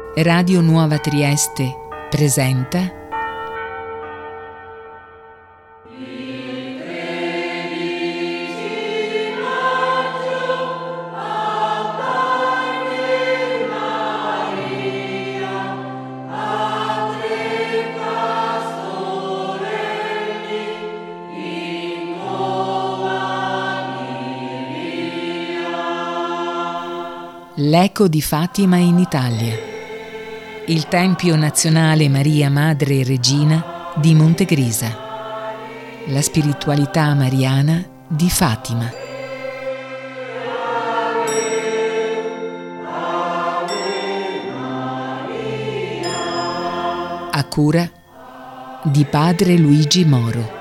Radio Nuova Trieste presenta L'eco di Fatima in Italia. Il Tempio Nazionale Maria Madre e Regina di Montegrisa. La spiritualità mariana di Fatima. A cura di Padre Luigi Moro.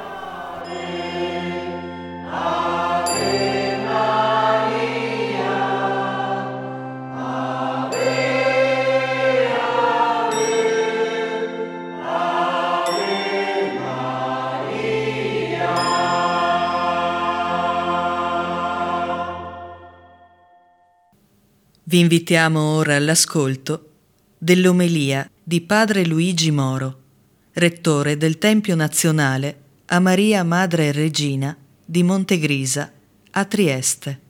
Vi invitiamo ora all'ascolto dell'omelia di Padre Luigi Moro, rettore del Tempio Nazionale a Maria Madre e Regina di Montegrisa, a Trieste.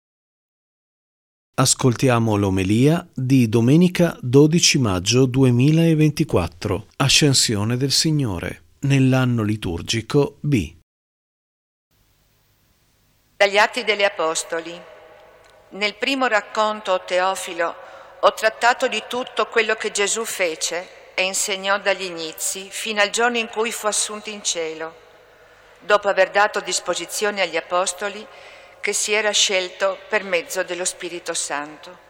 Ascoltiamo l'omelia di domenica 12 maggio 2024, Ascensione del Signore, nell'anno liturgico B. Dagli Atti degli Apostoli. Nel primo racconto, o Teofilo, ho trattato di tutto quello che Gesù fece e insegnò dagli inizi fino al giorno in cui fu assunto in cielo, dopo aver dato disposizione agli Apostoli che si era scelto per mezzo dello Spirito Santo.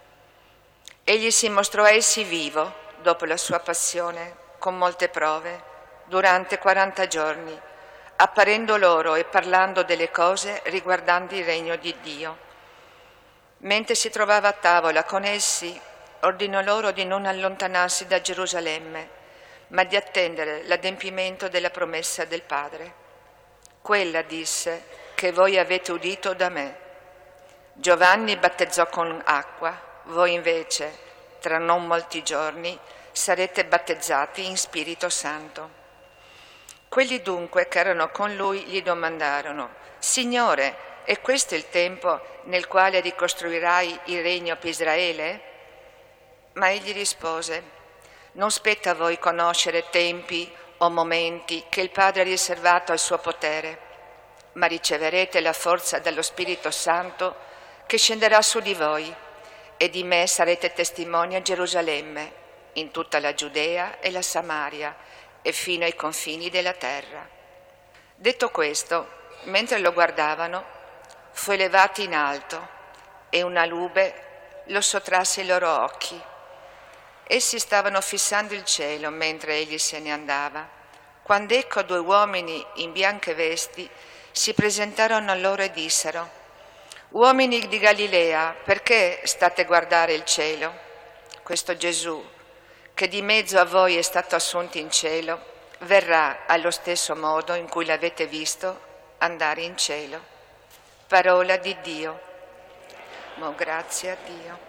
Egli si mostrò a essi vivo, dopo la sua passione, con molte prove, durante 40 giorni, apparendo loro e parlando delle cose riguardanti il regno di Dio. Mentre si trovava a tavola con essi, ordinò loro di non allontanarsi da Gerusalemme, ma di attendere l'adempimento della promessa del Padre. Quella, disse, che voi avete udito da me. Giovanni battezzò con acqua, voi invece, tra non molti giorni, sarete battezzati in Spirito Santo. Quelli dunque che erano con lui gli domandarono: Signore, è questo il tempo nel quale ricostruirai il regno per Israele? Ma egli rispose: non spetta a voi conoscere tempi o momenti che il Padre ha riservato al suo potere, ma riceverete la forza dallo Spirito Santo che scenderà su di voi, e di me sarete testimoni a Gerusalemme, in tutta la Giudea e la Samaria e fino ai confini della terra. Detto questo, mentre lo guardavano, fu elevato in alto e una nube lo sottrasse ai loro occhi. Essi stavano fissando il cielo mentre egli se ne andava, quando ecco 2 uomini in bianche vesti si presentarono a loro e dissero: uomini di Galilea, perché state a guardare il cielo? Questo Gesù, che di mezzo a voi è stato assunto in cielo, verrà allo stesso modo in cui l'avete visto andare in cielo. Parola di Dio. Mo grazie a Dio.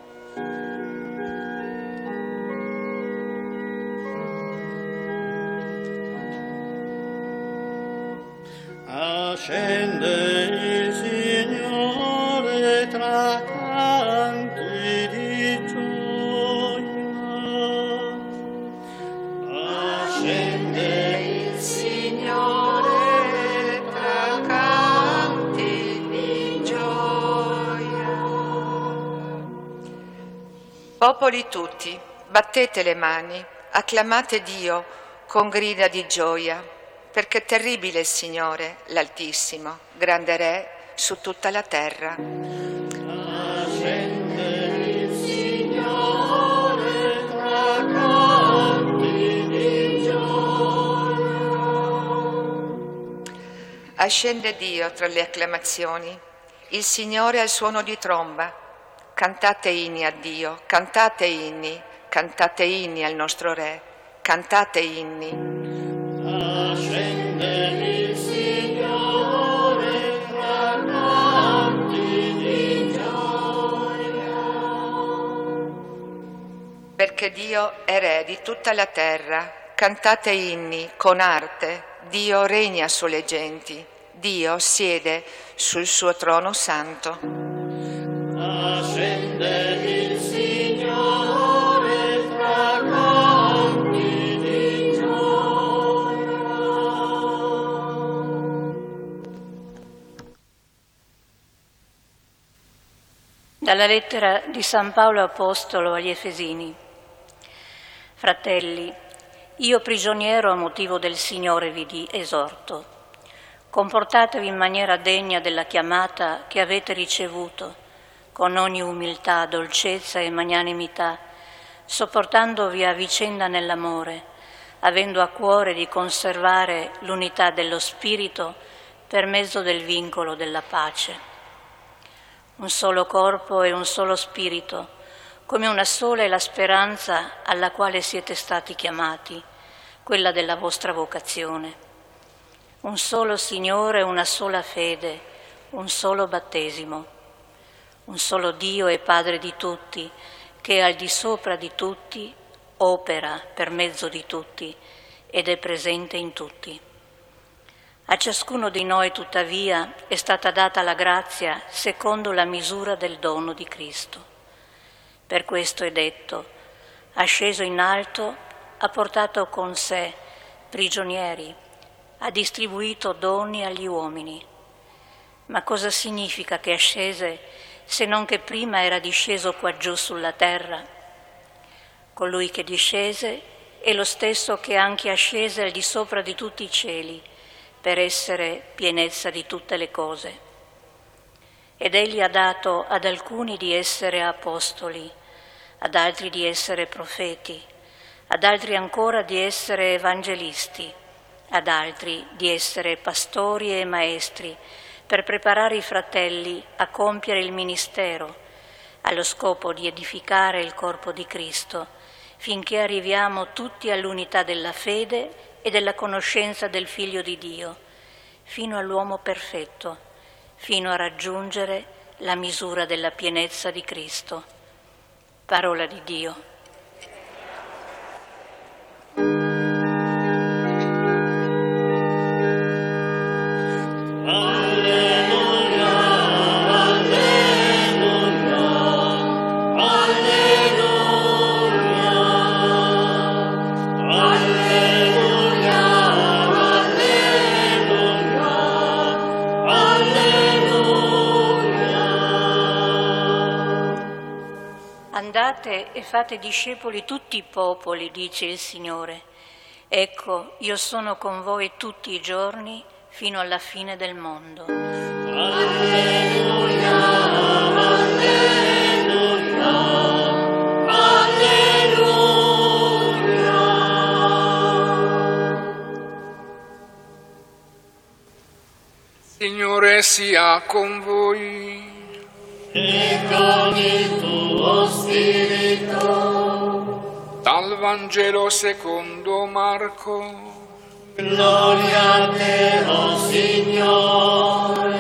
Ascende il Signore tra canti di gioia. Ascende il Signore tra canti di gioia. Popoli tutti, battete le mani, acclamate Dio con grida di gioia, perché terribile è il Signore, l'Altissimo, grande Re su tutta la terra. Ascende il Signore tra canti di gioia. Ascende Dio tra le acclamazioni, il Signore al suono di tromba. Cantate inni a Dio, cantate inni al nostro Re, cantate inni. Ascende il Signore tra perché Dio è Re di tutta la terra. Cantate inni con arte, Dio regna sulle genti, Dio siede sul suo trono santo. Ascende il Signore tra canti di gioia. Dalla lettera di San Paolo Apostolo agli Efesini. Fratelli, io prigioniero a motivo del Signore vi esorto. Comportatevi in maniera degna della chiamata che avete ricevuto, con ogni umiltà, dolcezza e magnanimità, sopportandovi a vicenda nell'amore, avendo a cuore di conservare l'unità dello Spirito per mezzo del vincolo della pace. Un solo corpo e un solo spirito, come una sola è la speranza alla quale siete stati chiamati, quella della vostra vocazione. Un solo Signore, una sola fede, un solo battesimo. Un solo Dio e Padre di tutti, che è al di sopra di tutti, opera per mezzo di tutti ed è presente in tutti. A ciascuno di noi, tuttavia, è stata data la grazia secondo la misura del dono di Cristo. Per questo è detto, asceso in alto, ha portato con sé prigionieri, ha distribuito doni agli uomini. Ma cosa significa che ascese, se non che prima era disceso qua giù sulla terra? Colui che discese è lo stesso che anche ascese al di sopra di tutti i cieli, per essere pienezza di tutte le cose. Ed egli ha dato ad alcuni di essere apostoli, ad altri di essere profeti, ad altri ancora di essere evangelisti, ad altri di essere pastori e maestri, per preparare i fratelli a compiere il ministero, allo scopo di edificare il corpo di Cristo, finché arriviamo tutti all'unità della fede e della conoscenza del Figlio di Dio, fino all'uomo perfetto, fino a raggiungere la misura della pienezza di Cristo. Parola di Dio. Andate e fate discepoli tutti i popoli, dice il Signore. Ecco, io sono con voi tutti i giorni fino alla fine del mondo. Alleluia, alleluia, alleluia. Signore sia con voi. E con il tuo spirito. Dal Vangelo secondo Marco. Gloria a te, o Signore.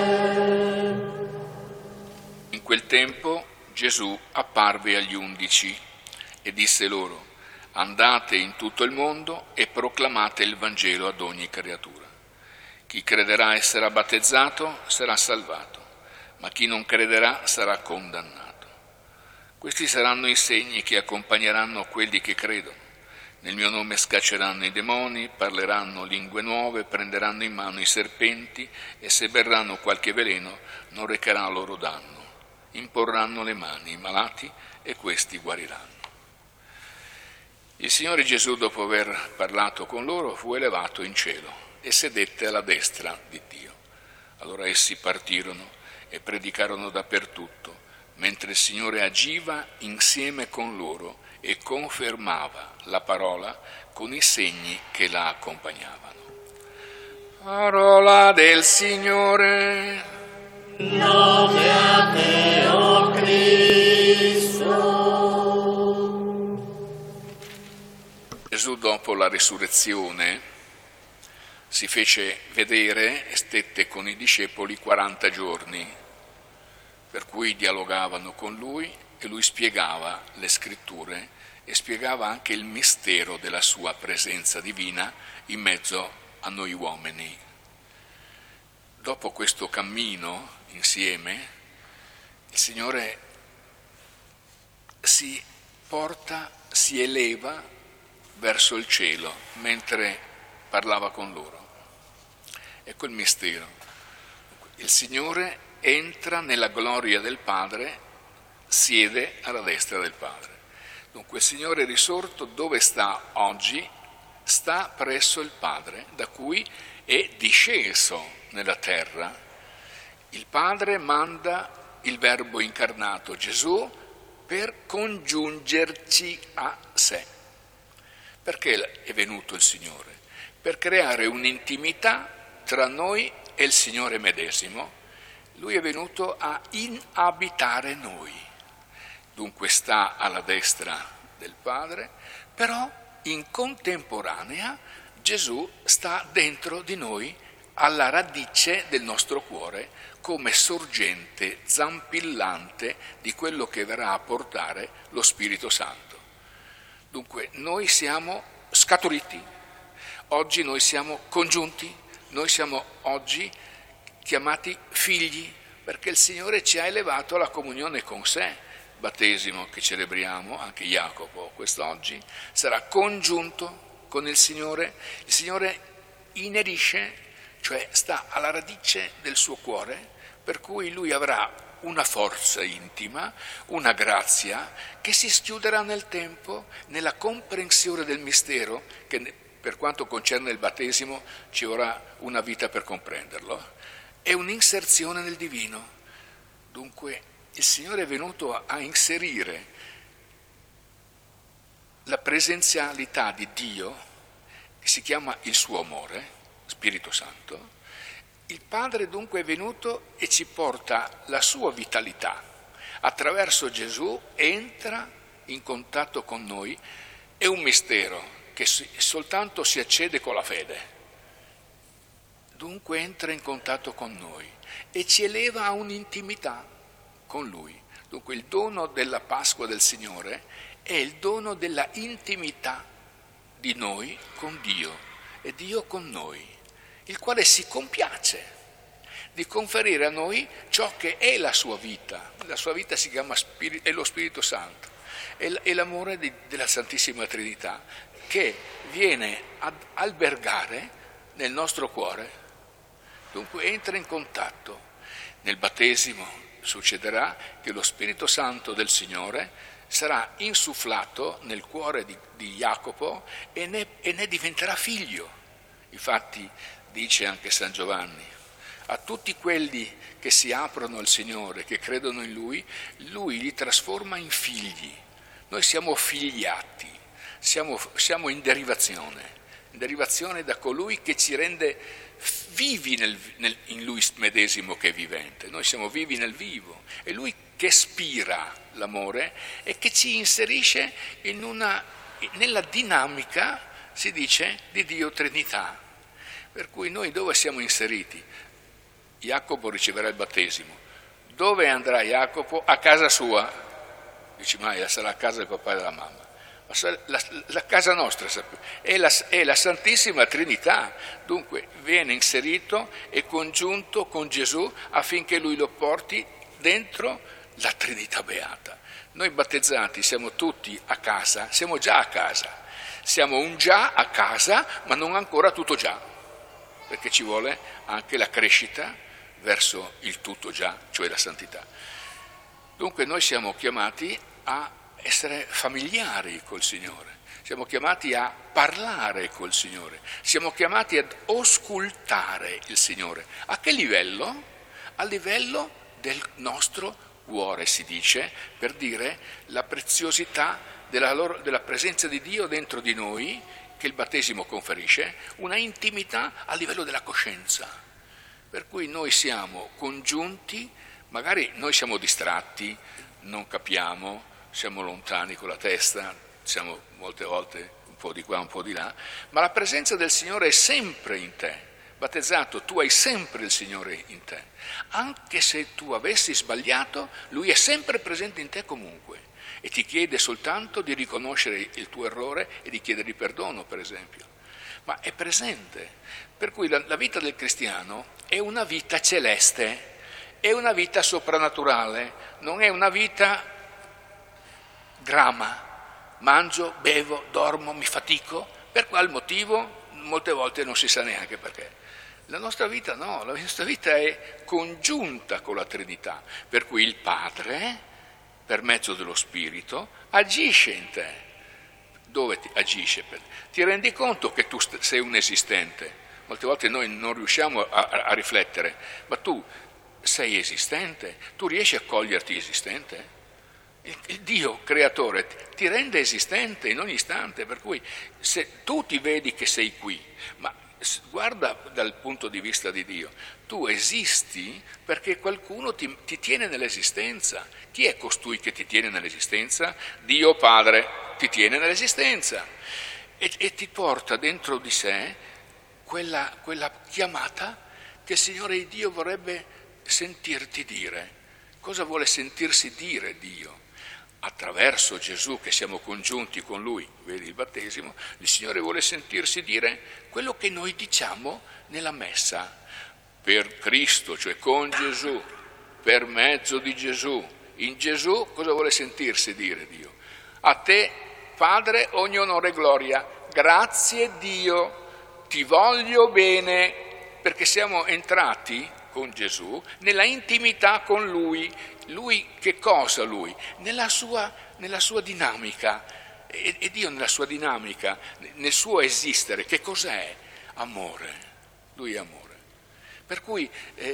In quel tempo Gesù apparve agli 11 e disse loro: andate in tutto il mondo e proclamate il Vangelo ad ogni creatura. Chi crederà e sarà battezzato sarà salvato, ma chi non crederà sarà condannato. Questi saranno i segni che accompagneranno quelli che credono. Nel mio nome scacceranno i demoni, parleranno lingue nuove, prenderanno in mano i serpenti e se berranno qualche veleno non recherà loro danno. Imporranno le mani ai malati e questi guariranno. Il Signore Gesù, dopo aver parlato con loro, fu elevato in cielo e sedette alla destra di Dio. Allora essi partirono e predicarono dappertutto, mentre il Signore agiva insieme con loro e confermava la parola con i segni che la accompagnavano. Parola del Signore. Lode a te, o Cristo. Gesù, dopo la risurrezione, si fece vedere e stette con i discepoli 40 giorni, per cui dialogavano con lui e lui spiegava le scritture e spiegava anche il mistero della sua presenza divina in mezzo a noi uomini. Dopo questo cammino insieme, il Signore si eleva verso il cielo mentre parlava con loro. Ecco il mistero. Il Signore entra nella gloria del Padre, siede alla destra del Padre. Dunque il Signore risorto dove sta oggi? Sta presso il Padre, da cui è disceso nella terra. Il Padre manda il Verbo incarnato, Gesù, per congiungerci a sé. Perché è venuto il Signore? Per creare un'intimità tra noi e il Signore medesimo. Lui è venuto a inabitare noi. Dunque sta alla destra del Padre, però in contemporanea Gesù sta dentro di noi, alla radice del nostro cuore, come sorgente zampillante di quello che verrà a portare lo Spirito Santo. Dunque noi siamo scaturiti, oggi noi siamo congiunti, noi siamo oggi chiamati figli, perché il Signore ci ha elevato alla comunione con sé. Il battesimo che celebriamo, anche Jacopo quest'oggi, sarà congiunto con il Signore inerisce, cioè sta alla radice del suo cuore, per cui lui avrà una forza intima, una grazia che si schiuderà nel tempo, nella comprensione del mistero, che per quanto concerne il battesimo ci vorrà una vita per comprenderlo, è un'inserzione nel divino. Dunque il Signore è venuto a inserire la presenzialità di Dio, che si chiama il suo amore, Spirito Santo. Il Padre dunque è venuto e ci porta la sua vitalità. Attraverso Gesù entra in contatto con noi. È un mistero che soltanto si accede con la fede. Dunque entra in contatto con noi e ci eleva a un'intimità con Lui. Dunque il dono della Pasqua del Signore è il dono della intimità di noi con Dio e Dio con noi, il quale si compiace di conferire a noi ciò che è la sua vita. La sua vita si chiama è lo Spirito Santo, è l'amore della Santissima Trinità che viene ad albergare nel nostro cuore. Dunque entra in contatto. Nel battesimo succederà che lo Spirito Santo del Signore sarà insufflato nel cuore di Jacopo e ne diventerà figlio. Infatti dice anche San Giovanni: a tutti quelli che si aprono al Signore, che credono in Lui li trasforma in figli. Noi siamo figliati, siamo in derivazione da colui che ci rende vivi in Lui medesimo che è vivente. Noi siamo vivi nel vivo, è Lui che spira l'amore e che ci inserisce nella dinamica, si dice, di Dio Trinità. Per cui noi dove siamo inseriti? Jacopo riceverà il battesimo. Dove andrà Jacopo? A casa sua. Dici, ma sarà a casa del papà e della mamma. La casa nostra è la Santissima Trinità, dunque viene inserito e congiunto con Gesù affinché Lui lo porti dentro la Trinità Beata. Noi battezzati siamo tutti a casa, siamo già a casa, siamo un già a casa ma non ancora tutto già, perché ci vuole anche la crescita verso il tutto già, cioè la santità. Dunque noi siamo chiamati a essere familiari col Signore, siamo chiamati a parlare col Signore, siamo chiamati ad auscultare il Signore. A che livello? A livello del nostro cuore, si dice, per dire la preziosità della presenza di Dio dentro di noi, che il battesimo conferisce, una intimità a livello della coscienza. Per cui noi siamo congiunti, magari noi siamo distratti, non capiamo, siamo lontani con la testa, siamo molte volte un po' di qua, un po' di là, ma la presenza del Signore è sempre in te, battezzato, tu hai sempre il Signore in te. Anche se tu avessi sbagliato, Lui è sempre presente in te comunque e ti chiede soltanto di riconoscere il tuo errore e di chiedergli perdono, per esempio. Ma è presente. Per cui la vita del cristiano è una vita celeste, è una vita soprannaturale, non è una vita grama. Mangio, bevo, dormo, mi fatico. Per qual motivo? Molte volte non si sa neanche perché. La nostra vita no, la nostra vita è congiunta con la Trinità, per cui il Padre, per mezzo dello Spirito, agisce in te. Dove agisce? Ti rendi conto che tu sei un esistente? Molte volte noi non riusciamo a riflettere, ma tu sei esistente? Tu riesci a coglierti esistente? Il Dio creatore ti rende esistente in ogni istante, per cui se tu ti vedi che sei qui, ma guarda dal punto di vista di Dio, tu esisti perché qualcuno ti tiene nell'esistenza. Chi è costui che ti tiene nell'esistenza? Dio Padre ti tiene nell'esistenza e ti porta dentro di sé quella chiamata che il Signore Dio vorrebbe sentirti dire. Cosa vuole sentirsi dire Dio? Attraverso Gesù, che siamo congiunti con Lui, vedi il battesimo, il Signore vuole sentirsi dire quello che noi diciamo nella messa. Per Cristo, cioè con Gesù, per mezzo di Gesù, in Gesù cosa vuole sentirsi dire Dio? A te, Padre, ogni onore e gloria, grazie Dio, ti voglio bene, perché siamo entrati con Gesù nella intimità con Lui. Lui che cosa Lui? Nella sua dinamica, e Dio nella sua dinamica, nel suo esistere, che cos'è? Amore, Lui è amore. Per cui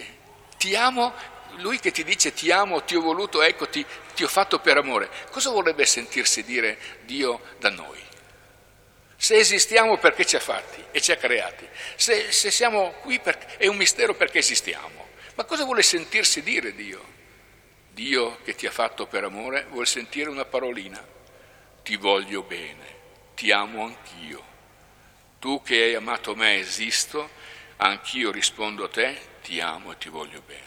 ti amo, Lui che ti dice ti amo, ti ho voluto, ecco ti ho fatto per amore. Cosa vorrebbe sentirsi dire Dio da noi? Se esistiamo perché ci ha fatti e ci ha creati, se siamo qui è un mistero perché esistiamo. Ma cosa vuole sentirsi dire Dio? Dio che ti ha fatto per amore vuol sentire una parolina: ti voglio bene, ti amo anch'io. Tu che hai amato me esisto, anch'io rispondo a te, ti amo e ti voglio bene.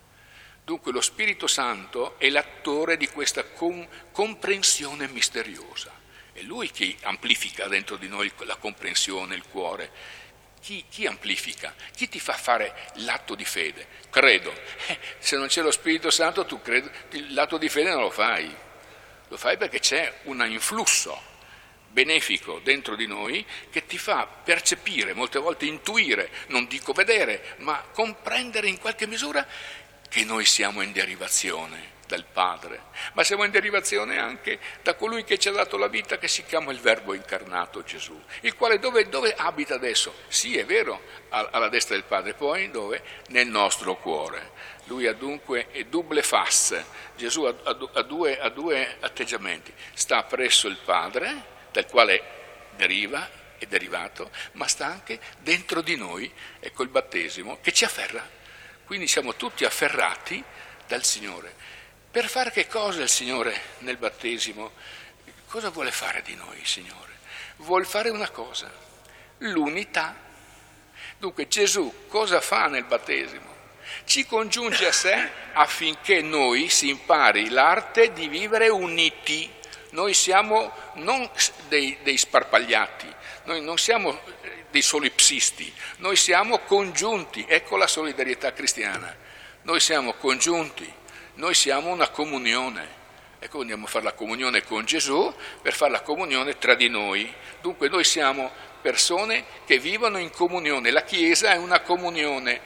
Dunque lo Spirito Santo è l'attore di questa comprensione misteriosa. È Lui che amplifica dentro di noi la comprensione, il cuore. Chi amplifica? Chi ti fa fare l'atto di fede? Credo. Se non c'è lo Spirito Santo, tu credi, l'atto di fede non lo fai. Lo fai perché c'è un influsso benefico dentro di noi che ti fa percepire, molte volte intuire, non dico vedere, ma comprendere in qualche misura che noi siamo in derivazione dal Padre, ma siamo in derivazione anche da colui che ci ha dato la vita, che si chiama il Verbo incarnato Gesù, il quale dove abita adesso? Sì, è vero, alla destra del Padre, poi dove? Nel nostro cuore. Lui ha dunque è double face. Gesù ha due atteggiamenti: sta presso il Padre, dal quale deriva, è derivato, ma sta anche dentro di noi, ecco il battesimo che ci afferra. Quindi siamo tutti afferrati dal Signore. Per fare che cosa il Signore nel battesimo? Cosa vuole fare di noi il Signore? Vuole fare una cosa: l'unità. Dunque Gesù cosa fa nel battesimo? Ci congiunge a sé affinché noi si impari l'arte di vivere uniti. Noi siamo non dei sparpagliati, noi non siamo dei solipsisti, noi siamo congiunti. Ecco la solidarietà cristiana. Noi siamo congiunti. Noi siamo una comunione, ecco andiamo a fare la comunione con Gesù per fare la comunione tra di noi. Dunque noi siamo persone che vivono in comunione. La Chiesa è una comunione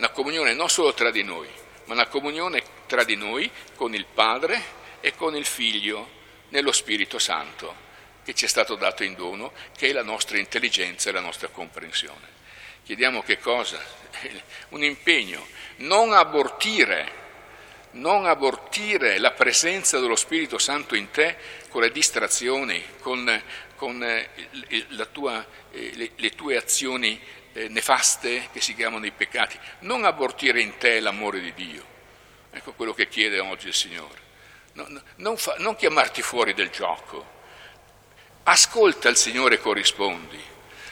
non solo tra di noi, ma una comunione tra di noi con il Padre e con il Figlio nello Spirito Santo, che ci è stato dato in dono, che è la nostra intelligenza e la nostra comprensione. Chiediamo che cosa? Un impegno: non abortire la presenza dello Spirito Santo in te con le distrazioni, con le tue azioni nefaste che si chiamano i peccati. Non abortire in te l'amore di Dio. Ecco quello che chiede oggi il Signore. Non chiamarti fuori del gioco. Ascolta il Signore e corrispondi.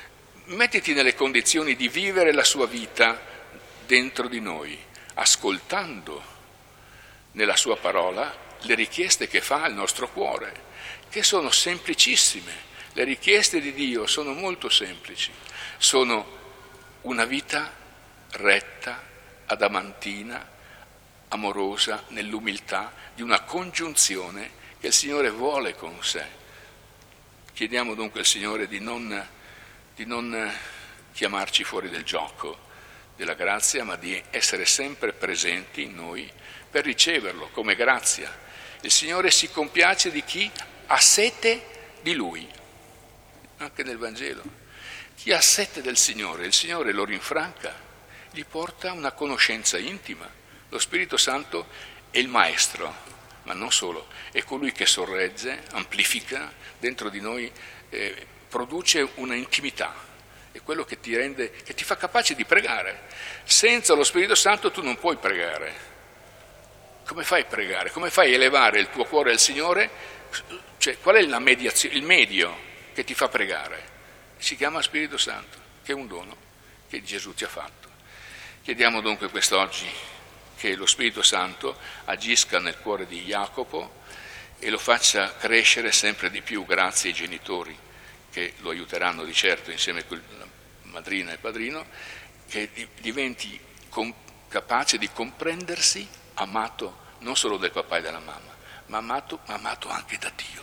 mettiti nelle condizioni di vivere la sua vita dentro di noi, ascoltando nella sua parola le richieste che fa al nostro cuore, che sono semplicissime. Le richieste di Dio sono molto semplici, sono una vita retta, adamantina, amorosa, nell'umiltà di una congiunzione che il Signore vuole con sé. Chiediamo dunque al Signore di non chiamarci fuori del gioco della grazia, ma di essere sempre presenti in noi per riceverlo come grazia. Il Signore si compiace di chi ha sete di Lui, anche nel Vangelo. Chi ha sete del Signore, il Signore lo rinfranca, gli porta una conoscenza intima. Lo Spirito Santo è il Maestro, ma non solo, è colui che sorregge, amplifica dentro di noi, produce una intimità, è quello che ti rende, che ti fa capace di pregare. Senza lo Spirito Santo tu non puoi pregare. Come fai a pregare? Come fai a elevare il tuo cuore al Signore? Cioè, qual è la mediazione, il medio che ti fa pregare? Si chiama Spirito Santo, che è un dono che Gesù ti ha fatto. Chiediamo dunque quest'oggi che lo Spirito Santo agisca nel cuore di Jacopo e lo faccia crescere sempre di più grazie ai genitori che lo aiuteranno di certo insieme con la madrina e il padrino, che diventi capace di comprendersi amato non solo dal papà e dalla mamma, ma amato anche da Dio.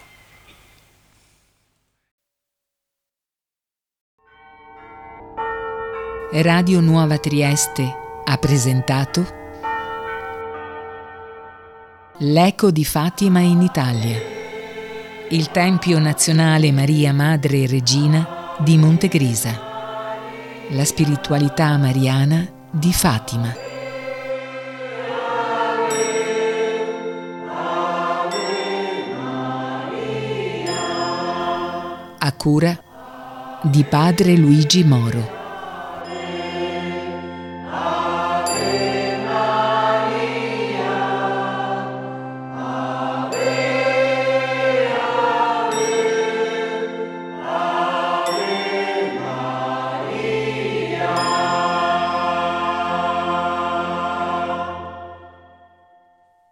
Radio Nuova Trieste ha presentato L'Eco di Fatima in Italia, il Tempio Nazionale Maria Madre e Regina di Montegrisa, la spiritualità mariana di Fatima. A cura di Padre Luigi Moro.